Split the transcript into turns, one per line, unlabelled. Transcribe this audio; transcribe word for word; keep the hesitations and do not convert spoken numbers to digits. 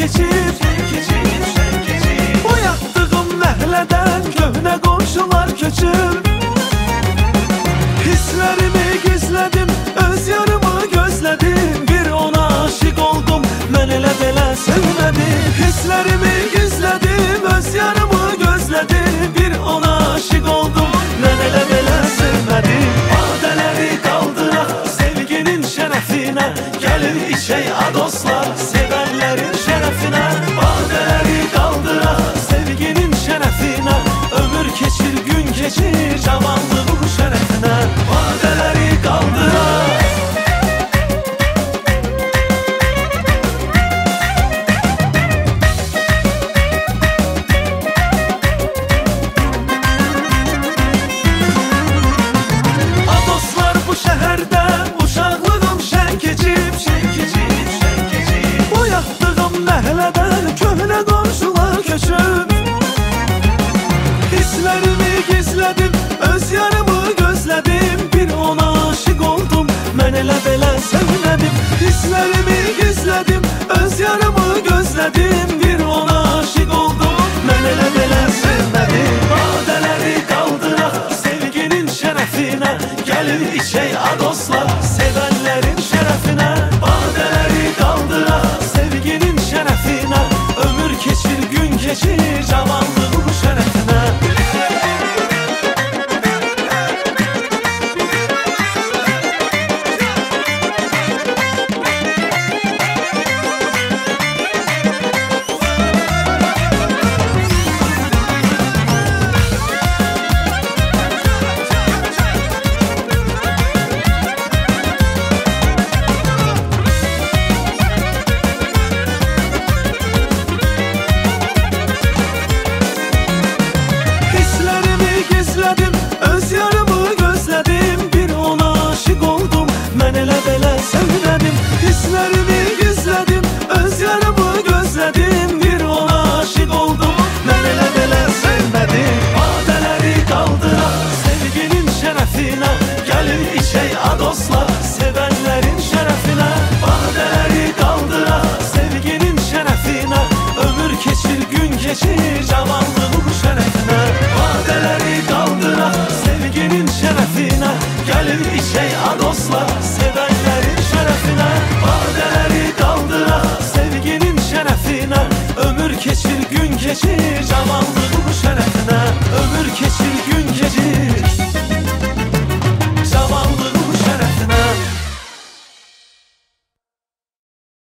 keçib, oyatdığım məhlədən köhnə qonşular köçüb. Hisslərimi gizlədim, öz yarımı gözlədim, bir ona aşiq oldum, mən elə belə sevmədim. Hisslərimi gizlədim, öz yarımı gözlədim, bir ona aşiq oldum, mən elə belə sevmədim. Badələri qaldıraq sevginin şərəfinə, gəlin içək a dostlar sevənlərin şərəfinə. Badələri qaldıraq sevginin şərəfinə, ömür keçir, gün keçir cavanlığın şərəfinə. Badələri qaldıraq. A dostlar, bu şəhərdə uşaqlığım şən keçib, şən keçib, şən keçib. Oyatdığım məhəllədən köhnə qonşular köçüb. Hisslərimi gizlədim, öz yarımı gözlədim, bir ona aşiq oldum, mən elə belə sevmədim. Hisslərimi gizlədim, öz yarımı gözlədim, bir ona aşiq oldum, mən elə belə sevmədim. Badələri qaldıraq sevginin şərəfinə, gəlin içək a dostlar sevən